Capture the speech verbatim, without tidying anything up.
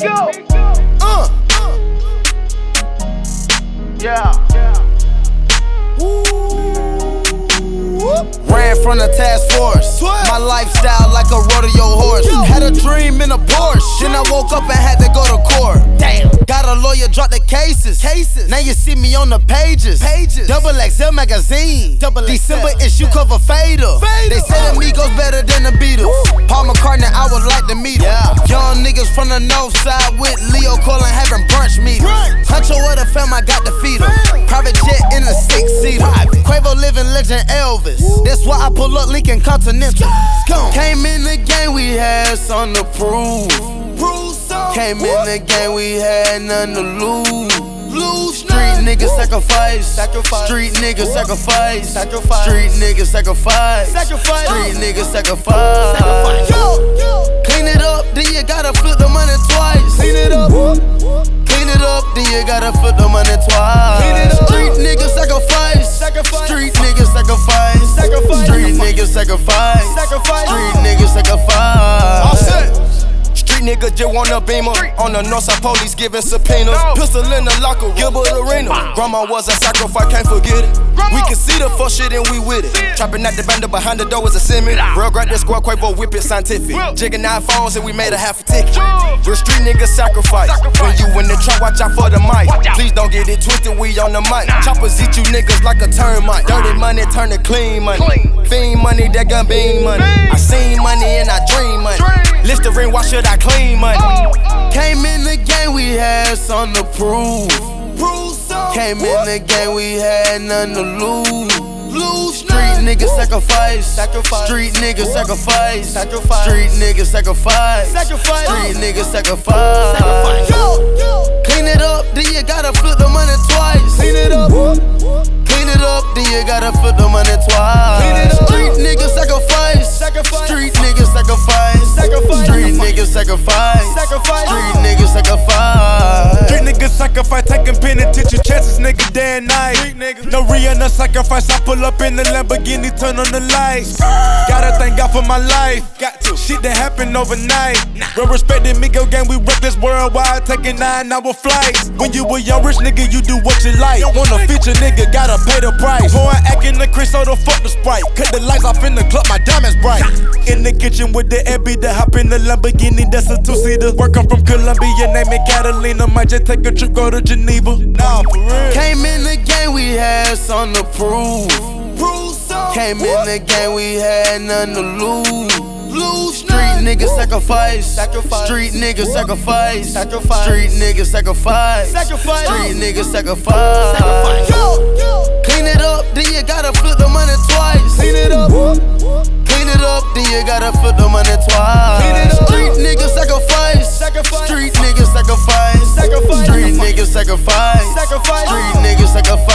Migo. Uh. Yeah. Ran from the task force. My lifestyle like a rodeo horse. Had a dream in a Porsche. Then I woke up and had to go to court. Damn. Got a lawyer, drop the cases. Cases. Now you see me on the pages. Pages. Double X L magazine. Double December issue cover fader. They say the Migos better than the Beatles. Woo. Paul McCartney, I would like to meet him. Yeah. Young niggas from the north side with Leo Cole having brunch meetings. Huncho with a fam, I got to feed him. Private jet in a six seater. Quavo living legend Elvis. Woo. That's why I pull up Lincoln Continental. Came in the game, we had something to prove. Came in the game, we had nothing to lose. Street niggas sacrifice. Street niggas sacrifice. Street niggas sacrifice. Street niggas sacrifice. Clean it up, then you gotta flip the money twice. Clean it up. Clean it up, then you gotta flip the money twice. Street niggas sacrifice. Street niggas sacrifice. Street niggas sacrifice. Street niggas sacrifice. Street niggas just want a beamer. On the north side, police giving subpoenas. Pistol in the locker, Gilbert Arena. Grandma was a sacrifice, can't forget it. We can see the fuck shit and we with it. Trapping at the bando behind the door was a semi. Real grab that squad, Quavo whip it scientific. Jigging nine phones and we made a half a ticket. Real street niggas sacrifice. When you in the trap, watch out for the mic. Please don't get it twisted, we on the mic. Choppers eat you niggas like a termite. Dirty money turn to clean money. Fiend money, that gun bean money. I seen money and I dream money. Listerine, why should I clean money? Came in the game, we had something to prove. Came in the game, we had nothing to lose. Street niggas sacrifice. Street niggas sacrifice. Street niggas sacrifice. Street niggas sacrifice. Clean it up, then you gotta flip the money twice. Clean it up. Clean it up, then you gotta flip the money twice. Street niggas sacrifice. Street niggas sacrifice. Street niggas sacrifice. Street niggas sacrifice. Street niggas sacrifice, taking penitentiary chances, nigga, day and night. No Rihanna sacrifice, I pull up in the Lamborghini, turn on the lights. Gotta thank God for my life. Got to. Shit that happened overnight. Real respected Migo gang, we wreck this worldwide, taking nine hour flights. When you a young rich nigga, you do what you like. Want a feature nigga, gotta pay the price. Pouring act in the Chris, so the fuck the Sprite. Cut the lights off in the club, my diamonds bright. In the kitchen with the Abbey, the hop in the Lamborghini, that's a two-seater. Work I'm from Colombia, name it Catalina. Might just take a trip, go to Geneva. Nah, for real. Came in the game, we had something to prove. Came in the game, we had nothing to lose. Street niggas sacrifice. Street niggas sacrifice. Street niggas sacrifice. Street niggas sacrifice. Clean it up, then you gotta flip the money twice. Clean it up. Clean it up, then you gotta flip the money twice. Street niggas sacrifice. Street niggas sacrifice. Street niggas sacrifice. Street niggas sacrifice.